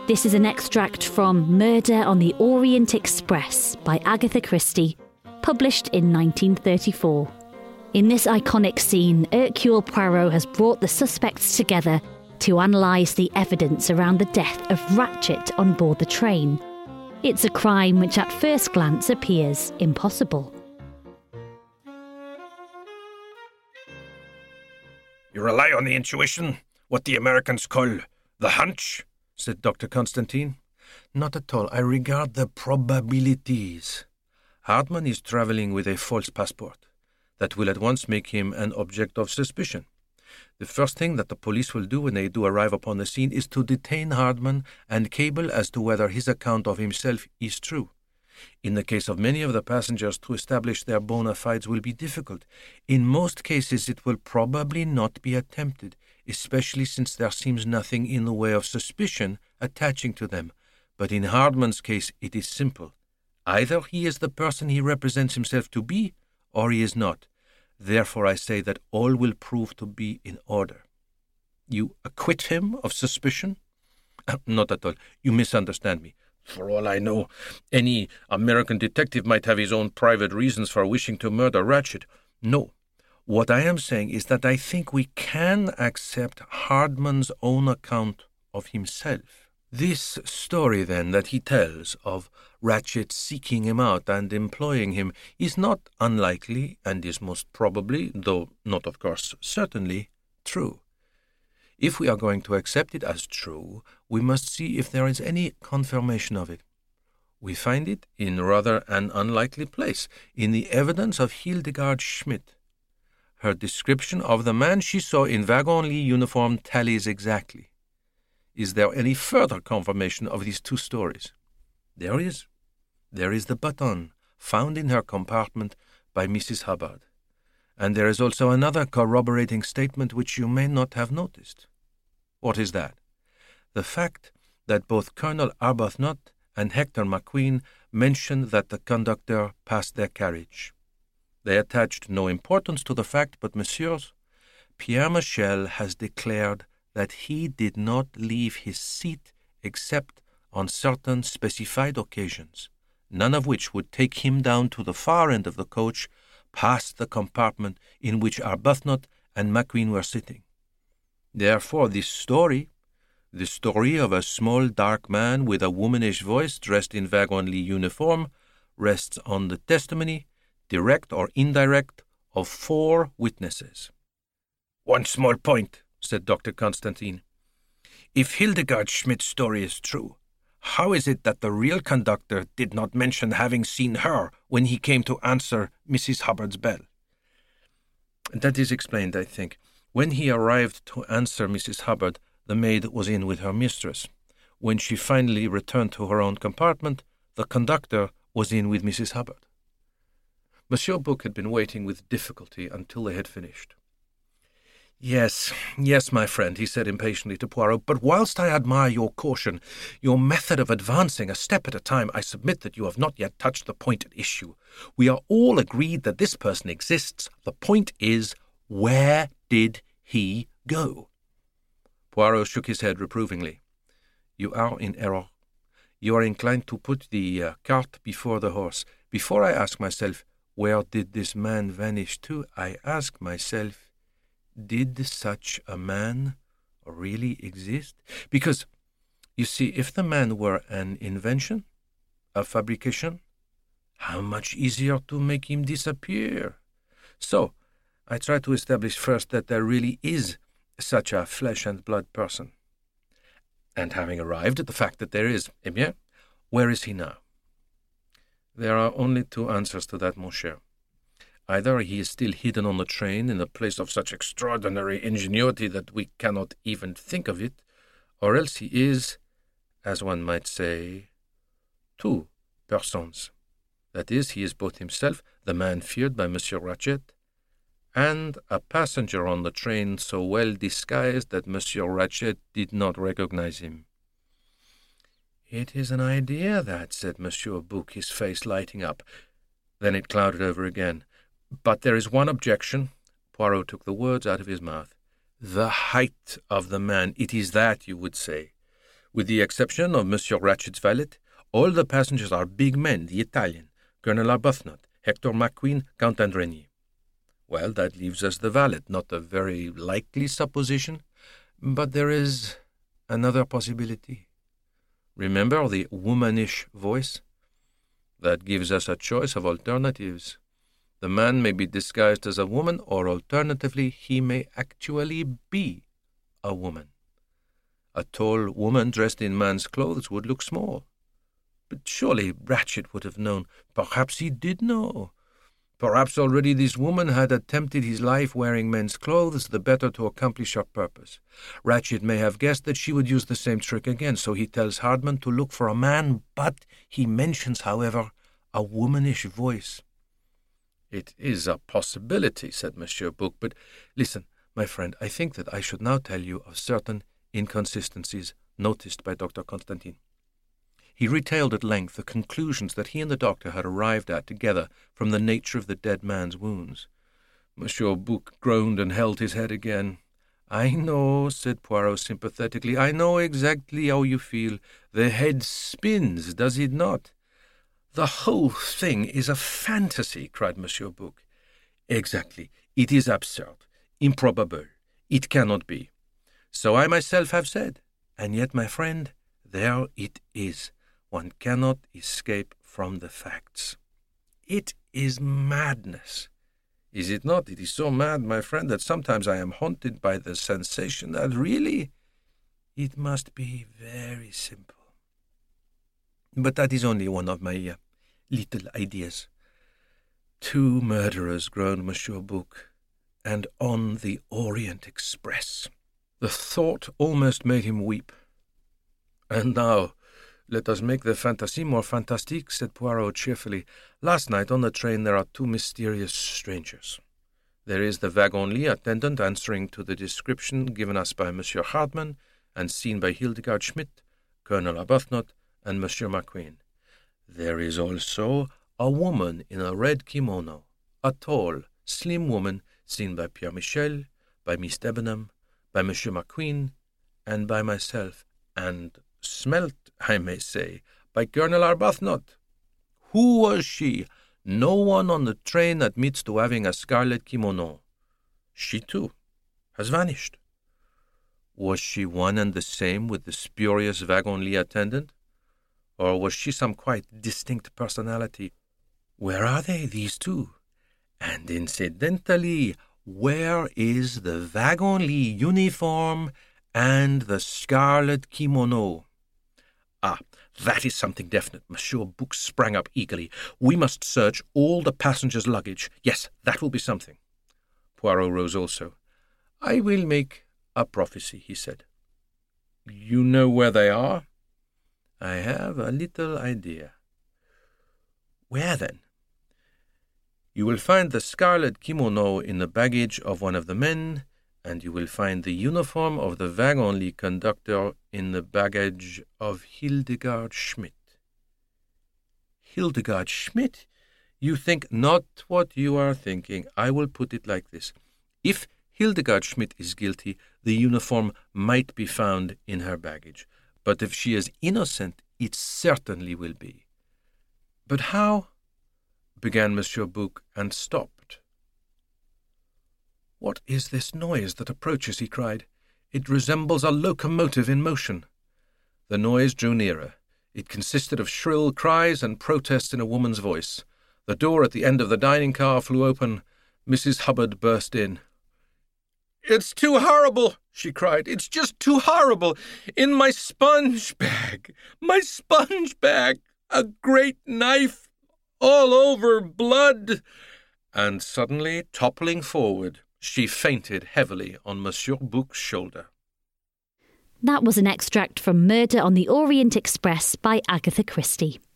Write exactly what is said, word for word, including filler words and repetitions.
This is an extract from Murder on the Orient Express by Agatha Christie, published in nineteen thirty-four. In this iconic scene, Hercule Poirot has brought the suspects together to analyse the evidence around the death of Ratchet on board the train. It's a crime which at first glance appears impossible. You rely on the intuition, what the Americans call the hunch, said Doctor Constantine. Not at all. I regard the probabilities. Hardman is travelling with a false passport. That will at once make him an object of suspicion. The first thing that the police will do when they do arrive upon the scene is to detain Hardman and cable as to whether his account of himself is true. In the case of many of the passengers, to establish their bona fides will be difficult. In most cases, it will probably not be attempted, especially since there seems nothing in the way of suspicion attaching to them. But in Hardman's case, it is simple. Either he is the person he represents himself to be, or he is not. Therefore, I say that all will prove to be in order. You acquit him of suspicion? Uh, not at all. You misunderstand me. For all I know, any American detective might have his own private reasons for wishing to murder Ratchet. No. What I am saying is that I think we can accept Hardman's own account of himself. This story, then, that he tells of Ratchet seeking him out and employing him is not unlikely and is most probably, though not of course certainly, true. If we are going to accept it as true, we must see if there is any confirmation of it. We find it in rather an unlikely place, in the evidence of Hildegard Schmidt. Her description of the man she saw in wagon-lit uniform tallies exactly. Is there any further confirmation of these two stories? There is. There is the baton found in her compartment by Missus Hubbard. And there is also another corroborating statement which you may not have noticed. What is that? The fact that both Colonel Arbuthnot and Hector McQueen mentioned that the conductor passed their carriage. They attached no importance to the fact, but, messieurs, Pierre Michel has declared that he did not leave his seat except on certain specified occasions, none of which would take him down to the far end of the coach, past the compartment in which Arbuthnot and McQueen were sitting. Therefore, this story, the story of a small dark man with a womanish voice dressed in wagon-lit uniform, rests on the testimony, direct or indirect, of four witnesses. One small point, said Doctor Constantine. If Hildegard Schmidt's story is true, how is it that the real conductor did not mention having seen her when he came to answer Missus Hubbard's bell? That is explained, I think. When he arrived to answer Missus Hubbard, the maid was in with her mistress. When she finally returned to her own compartment, the conductor was in with Missus Hubbard. Monsieur Bouc had been waiting with difficulty until they had finished. Yes, yes, my friend, he said impatiently to Poirot, but whilst I admire your caution, your method of advancing a step at a time, I submit that you have not yet touched the point at issue. We are all agreed that this person exists. The point is, where did he go? Poirot shook his head reprovingly. You are in error. You are inclined to put the uh, cart before the horse. Before I ask myself, where did this man vanish to, I ask myself, did such a man really exist? Because, you see, if the man were an invention, a fabrication, how much easier to make him disappear. So, I try to establish first that there really is such a flesh-and-blood person. And having arrived at the fact that there is, eh bien, where is he now? There are only two answers to that, mon cher. Either he is still hidden on the train in a place of such extraordinary ingenuity that we cannot even think of it, or else he is, as one might say, two persons. That is, he is both himself, the man feared by Monsieur Ratchet, and a passenger on the train so well disguised that Monsieur Ratchet did not recognize him. It is an idea, that, said Monsieur Bouc, his face lighting up. Then it clouded over again. But there is one objection. Poirot took the words out of his mouth. The height of the man, it is that, you would say. With the exception of Monsieur Ratchett's valet, all the passengers are big men, the Italian, Colonel Arbuthnot, Hector McQueen, Count Andreny. Well, that leaves us the valet, not a very likely supposition, but there is another possibility. Remember the womanish voice? That gives us a choice of alternatives. The man may be disguised as a woman, or alternatively, he may actually be a woman. A tall woman dressed in man's clothes would look small. But surely Ratchett would have known. Perhaps he did know. Perhaps already this woman had attempted his life wearing men's clothes, the better to accomplish her purpose. Ratchett may have guessed that she would use the same trick again, so he tells Hardman to look for a man, but he mentions, however, a womanish voice. It is a possibility, said Monsieur Bouc, but listen, my friend, I think that I should now tell you of certain inconsistencies noticed by Doctor Constantine. He retailed at length the conclusions that he and the doctor had arrived at together from the nature of the dead man's wounds. Monsieur Bouc groaned and held his head again. "I know," said Poirot sympathetically, "I know exactly how you feel. The head spins, does it not?" "The whole thing is a fantasy," cried Monsieur Bouc. "Exactly. It is absurd, improbable. It cannot be. So I myself have said. And yet, my friend, there it is. One cannot escape from the facts. It is madness. Is it not? It is so mad, my friend, that sometimes I am haunted by the sensation that really it must be very simple. But that is only one of my uh, little ideas." "Two murderers," groaned Monsieur Bouc, "and on the Orient Express." The thought almost made him weep. "And now, let us make the fantasy more fantastique," said Poirot cheerfully. "Last night on the train there are two mysterious strangers. There is the wagon-lit attendant answering to the description given us by Monsieur Hardman and seen by Hildegard Schmidt, Colonel Arbuthnot, and Monsieur McQueen. There is also a woman in a red kimono, a tall, slim woman seen by Pierre Michel, by Miss Debenham, by Monsieur McQueen, and by myself, and smelt, I may say, by Colonel Arbuthnot. Who was she? No one on the train admits to having a scarlet kimono. She, too, has vanished. Was she one and the same with the spurious wagon-lit attendant? Or was she some quite distinct personality? Where are they, these two? And incidentally, where is the wagon-lit uniform and the scarlet kimono? Ah, that is something definite. Monsieur Bouc sprang up eagerly. We must search all the passengers' luggage. Yes, that will be something. Poirot rose also. "I will make a prophecy," he said. "You know where they are?" "I have a little idea." "Where, then?" "You will find the scarlet kimono in the baggage of one of the men, and you will find the uniform of the wagon-lit conductor in the baggage of Hildegard Schmidt." "Hildegard Schmidt? You think—" "Not what you are thinking. I will put it like this. If Hildegard Schmidt is guilty, the uniform might be found in her baggage. But if she is innocent, it certainly will be." "But how—" began Monsieur Bouc, and stopped. "What is this noise that approaches?" he cried. "It resembles a locomotive in motion." The noise drew nearer. It consisted of shrill cries and protests in a woman's voice. The door at the end of the dining car flew open. Missus Hubbard burst in. "It's too horrible!" she cried. "It's just too horrible! In my sponge bag! My sponge bag! A great knife! All over blood!" And suddenly, toppling forward, she fainted heavily on Monsieur Bouc's shoulder. That was an extract from Murder on the Orient Express by Agatha Christie.